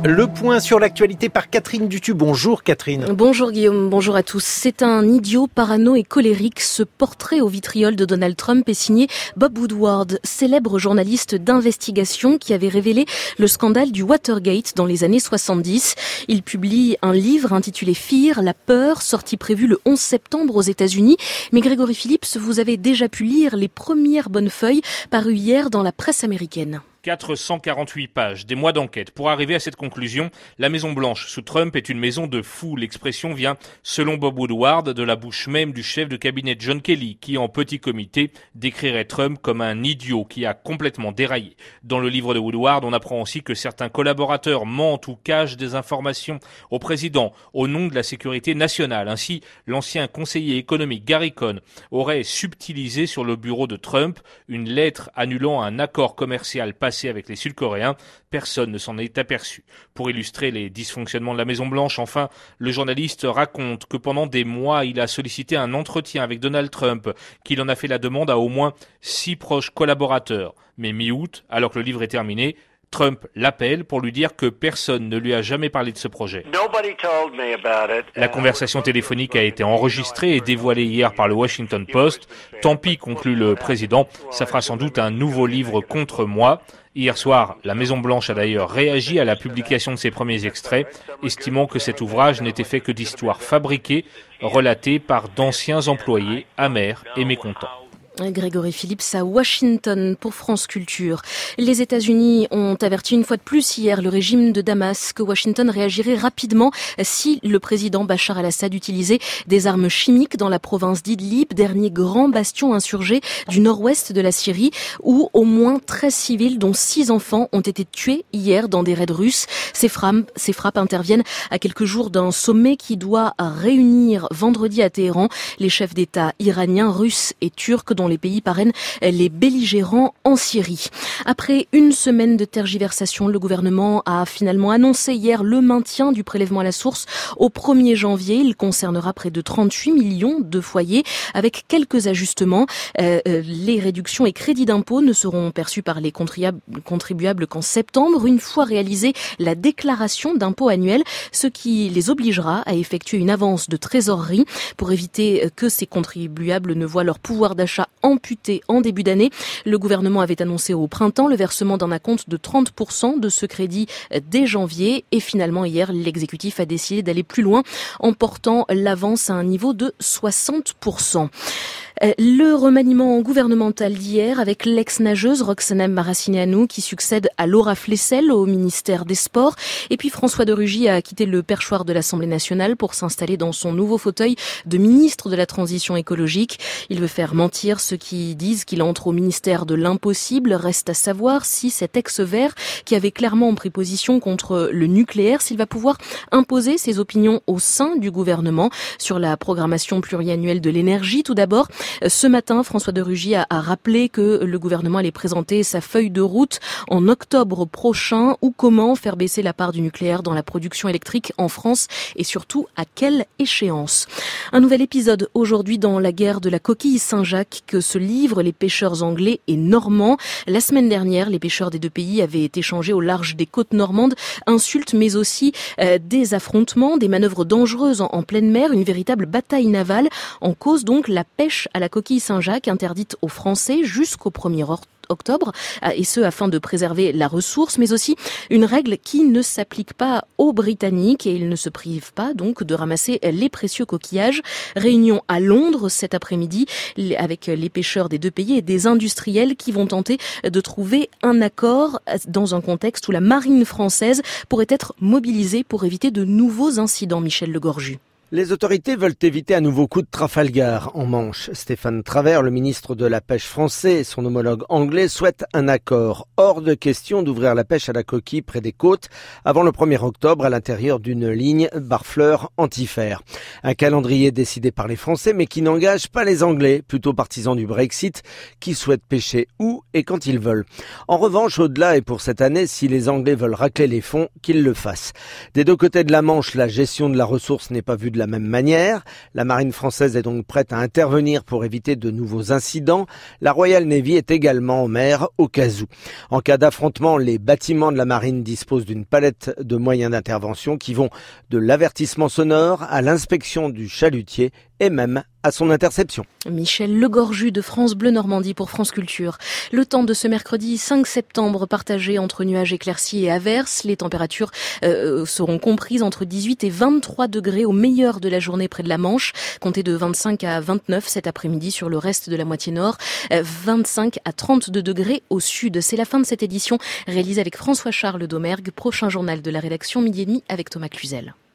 Le point sur l'actualité par Catherine Dutu. Bonjour Catherine. Bonjour Guillaume, bonjour à tous. C'est un idiot parano et colérique. Ce portrait au vitriol de Donald Trump est signé Bob Woodward, célèbre journaliste d'investigation qui avait révélé le scandale du Watergate dans les années 70. Il publie un livre intitulé Fear, la peur, sorti prévu le 11 septembre aux États-Unis. Mais Grégory Phillips, vous avez déjà pu lire les premières bonnes feuilles parues hier dans la presse américaine. 448 pages, des mois d'enquête. Pour arriver à cette conclusion, la Maison-Blanche sous Trump est une maison de fous. L'expression vient, selon Bob Woodward, de la bouche même du chef de cabinet John Kelly, qui, en petit comité, décrirait Trump comme un idiot qui a complètement déraillé. Dans le livre de Woodward, on apprend aussi que certains collaborateurs mentent ou cachent des informations au président au nom de la sécurité nationale. Ainsi, l'ancien conseiller économique Gary Cohn aurait subtilisé sur le bureau de Trump une lettre annulant un accord commercial passé avec les Sud-Coréens. Personne ne s'en est aperçu. Pour illustrer les dysfonctionnements de la Maison-Blanche, enfin, le journaliste raconte que pendant des mois, il a sollicité un entretien avec Donald Trump, qu'il en a fait la demande à au moins 6 proches collaborateurs. Mais mi-août, alors que le livre est terminé, Trump l'appelle pour lui dire que personne ne lui a jamais parlé de ce projet. La conversation téléphonique a été enregistrée et dévoilée hier par le Washington Post. Tant pis, conclut le président, ça fera sans doute un nouveau livre contre moi. Hier soir, la Maison-Blanche a d'ailleurs réagi à la publication de ses premiers extraits, estimant que cet ouvrage n'était fait que d'histoires fabriquées, relatées par d'anciens employés amers et mécontents. Grégory Phillips à Washington pour France Culture. Les États-Unis ont averti une fois de plus hier le régime de Damas que Washington réagirait rapidement si le président Bachar al-Assad utilisait des armes chimiques dans la province d'Idlib, dernier grand bastion insurgé du nord-ouest de la Syrie, où au moins 13 civils, dont 6 enfants, ont été tués hier dans des raids russes. Ces frappes interviennent à quelques jours d'un sommet qui doit réunir vendredi à Téhéran les chefs d'État iraniens, russes et turcs dont les pays parrainent les belligérants en Syrie. Après une semaine de tergiversation, le gouvernement a finalement annoncé hier le maintien du prélèvement à la source au 1er janvier. Il concernera près de 38 millions de foyers avec quelques ajustements. Les réductions et crédits d'impôt ne seront perçus par les contribuables qu'en septembre, une fois réalisée la déclaration d'impôt annuel, ce qui les obligera à effectuer une avance de trésorerie pour éviter que ces contribuables ne voient leur pouvoir d'achat amputé en début d'année. Le gouvernement avait annoncé au printemps le versement d'un acompte de 30% de ce crédit dès janvier et finalement hier l'exécutif a décidé d'aller plus loin en portant l'avance à un niveau de 60%. Le remaniement gouvernemental d'hier avec l'ex-nageuse Roxana Maracineanu qui succède à Laura Flessel au ministère des Sports. Et puis François de Rugy a quitté le perchoir de l'Assemblée nationale pour s'installer dans son nouveau fauteuil de ministre de la Transition écologique. Il veut faire mentir ceux qui disent qu'il entre au ministère de l'impossible. Reste à savoir si cet ex-vert qui avait clairement pris position contre le nucléaire, s'il va pouvoir imposer ses opinions au sein du gouvernement sur la programmation pluriannuelle de l'énergie. Tout d'abord, ce matin, François de Rugy a rappelé que le gouvernement allait présenter sa feuille de route en octobre prochain ou comment faire baisser la part du nucléaire dans la production électrique en France et surtout à quelle échéance. Un nouvel épisode aujourd'hui dans la guerre de la coquille Saint-Jacques que se livrent les pêcheurs anglais et normands. La semaine dernière, les pêcheurs des deux pays avaient échangé au large des côtes normandes insultes mais aussi des affrontements, des manœuvres dangereuses en pleine mer, une véritable bataille navale. En cause donc la pêche à la coquille Saint-Jacques interdite aux Français jusqu'au 1er octobre, et ce afin de préserver la ressource, mais aussi une règle qui ne s'applique pas aux Britanniques et ils ne se privent pas donc de ramasser les précieux coquillages. Réunion à Londres cet après-midi avec les pêcheurs des deux pays et des industriels qui vont tenter de trouver un accord dans un contexte où la marine française pourrait être mobilisée pour éviter de nouveaux incidents. Michel Legorju. Les autorités veulent éviter un nouveau coup de Trafalgar en Manche. Stéphane Travert, le ministre de la Pêche français, et son homologue anglais souhaitent un accord. Hors de question d'ouvrir la pêche à la coquille près des côtes avant le 1er octobre à l'intérieur d'une ligne Barfleur anti-fer. Un calendrier décidé par les Français mais qui n'engage pas les Anglais, plutôt partisans du Brexit, qui souhaitent pêcher où et quand ils veulent. En revanche, au-delà et pour cette année, si les Anglais veulent racler les fonds, qu'ils le fassent. Des deux côtés de la Manche, la gestion de la ressource n'est pas vue de la même manière. La marine française est donc prête à intervenir pour éviter de nouveaux incidents. La Royal Navy est également en mer au cas où. En cas d'affrontement, les bâtiments de la marine disposent d'une palette de moyens d'intervention qui vont de l'avertissement sonore à l'inspection du chalutier et même à son interception. Michel Legorju de France Bleu Normandie pour France Culture. Le temps de ce mercredi 5 septembre partagé entre nuages éclaircis et averses. Les températures seront comprises entre 18 et 23 degrés au meilleur de la journée près de la Manche. Comptez de 25 à 29 cet après-midi sur le reste de la moitié nord. 25 à 32 degrés au sud. C'est la fin de cette édition réalisée avec François-Charles Domergue. Prochain journal de la rédaction midi et demi avec Thomas Cluzel.